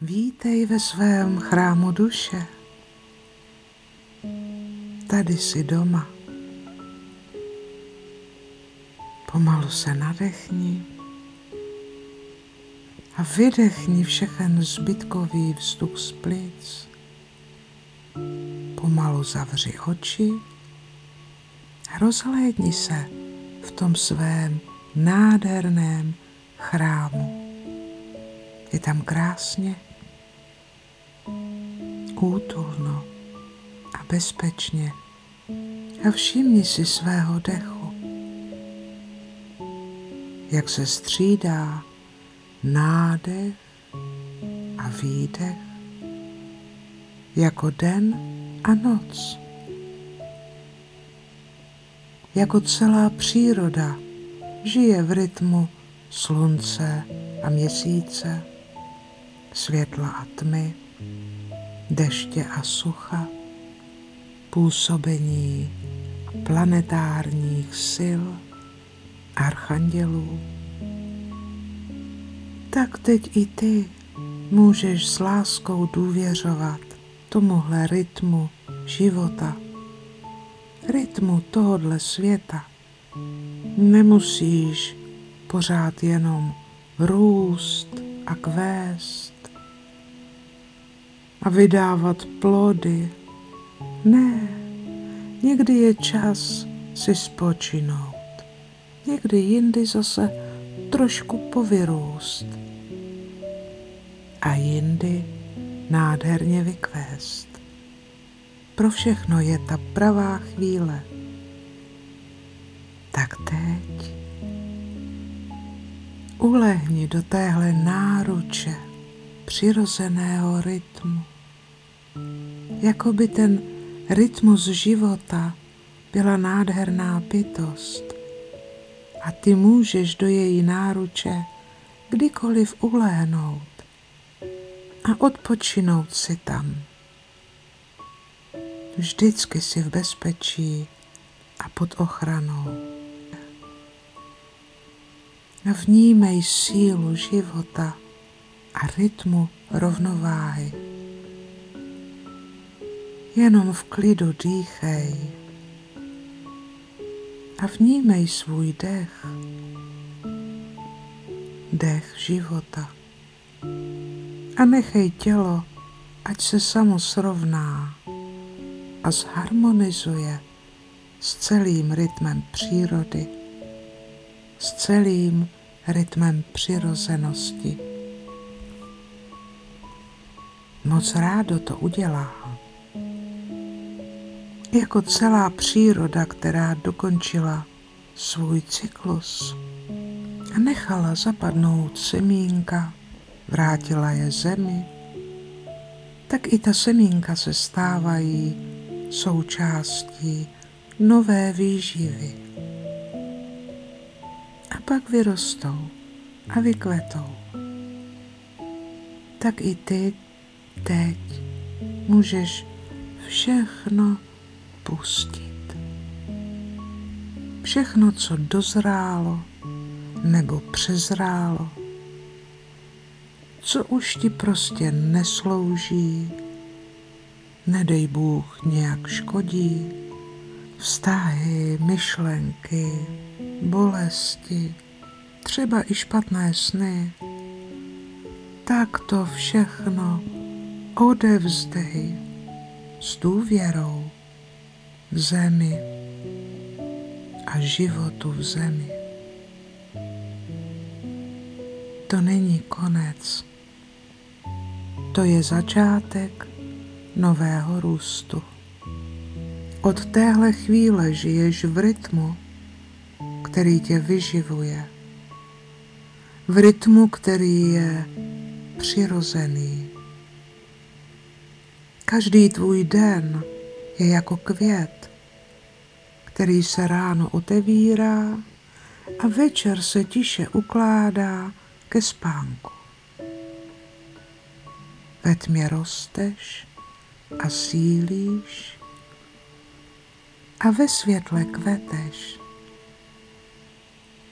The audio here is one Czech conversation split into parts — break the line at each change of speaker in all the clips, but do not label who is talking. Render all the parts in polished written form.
Vítej ve svém chrámu duše. Tady jsi doma. Pomalu se nadechni a vydechni všechen zbytkový vzduch z plic. Pomalu zavři oči a rozhlédni se v tom svém nádherném chrámu. Je tam krásně, útulno a bezpečně a všimni si svého dechu, jak se střídá nádech a výdech jako den a noc, jako celá příroda žije v rytmu slunce a měsíce, světla a tmy, deště a sucha, působení planetárních sil, archandělů. Tak teď i ty můžeš s láskou důvěřovat tomuhle rytmu života, rytmu tohodle světa. Nemusíš pořád jenom růst a kvést a vydávat plody. Ne, někdy je čas si spočinout, někdy jindy zase trošku povyrůst a jindy nádherně vykvést. Pro všechno je ta pravá chvíle. Tak teď ulehni do téhle náruče přirozeného rytmu. Jako by ten rytmus života byla nádherná bytost a ty můžeš do její náruče kdykoliv ulehnout a odpočinout si tam. Vždycky jsi v bezpečí a pod ochranou. Vnímej sílu života a rytmu rovnováhy. Jenom v klidu dýchej a vnímej svůj dech, dech života. A nechej tělo, ať se samo srovná a zharmonizuje s celým rytmem přírody, s celým rytmem přirozenosti. Moc rádo to udělá. Jako celá příroda, která dokončila svůj cyklus a nechala zapadnout semínka, vrátila je zemi, tak i ta semínka se stávají součástí nové výživy. A pak vyrostou a vykvetou. Tak i ty teď můžeš všechno pustit. Všechno, co dozrálo nebo přezrálo, co už ti prostě neslouží, nedej Bůh nějak škodí, vztahy, myšlenky, bolesti, třeba i špatné sny, tak to všechno odevzdej s důvěrou k zemi a životu v zemi. To není konec. To je začátek nového růstu. Od téhle chvíle žiješ v rytmu, který tě vyživuje. V rytmu, který je přirozený. Každý tvůj den je jako květ, který se ráno otevírá a večer se tiše ukládá ke spánku. Ve tmě rosteš a sílíš a ve světle kveteš.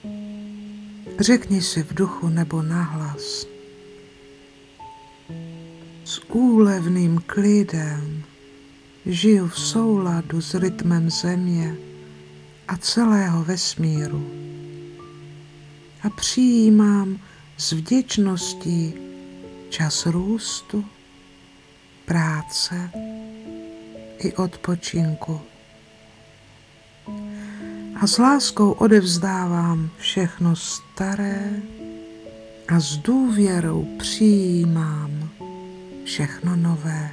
Řekni si v duchu nebo nahlas: s úlevným klidem žiju v souladu s rytmem země a celého vesmíru a přijímám s vděčností čas růstu, práce i odpočinku. A s láskou odevzdávám všechno staré a s důvěrou přijímám všechno nové.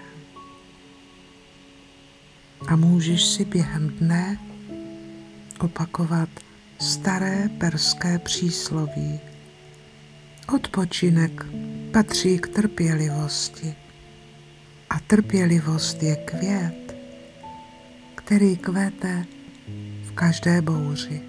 A můžeš si během dne opakovat staré perské přísloví. Odpočinek patří k trpělivosti a trpělivost je květ, který kvete v každé bouři.